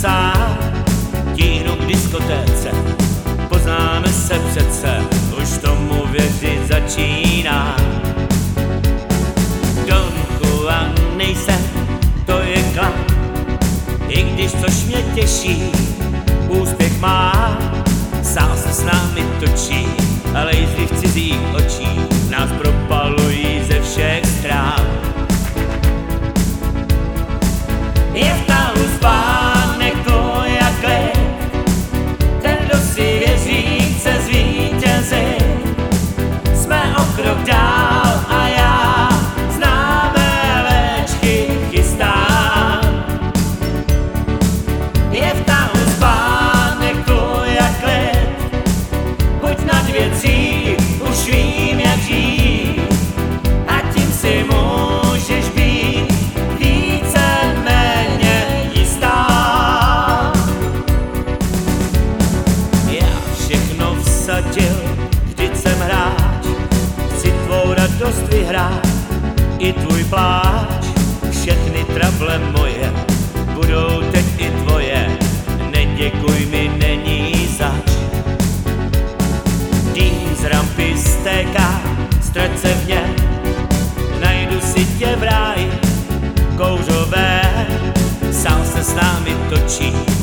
sám, tíhnu k diskotéce, poznáme se přece, už tomu věřit začíná. Don Juan nejsem, to je klap, i když což mě těší, úspěch má, sál se s námi točí, ale jízdy v cizích očích nás propalují ze všech strán. Je v tálu spánek tvoj a klid, ten, kdo si věří, chce zvítězit. Jsme o krok dál a já známé léčky chystám. Je v tálu spánek tvoj a klid, buď nad věcí, už vím, jak žít, a tím si můžeš být víceméně jistá. Já všechno vsadil, vždyť jsem hráč, chci tvou radost vyhrát, i tvůj pláč. Všechny trable moje budou teď i tvoje, neděkuj mi, není zač. Dým z rampy stéká, ztrať se v něm, najdu si tě v ráji, kouřové, sál se s námi točí,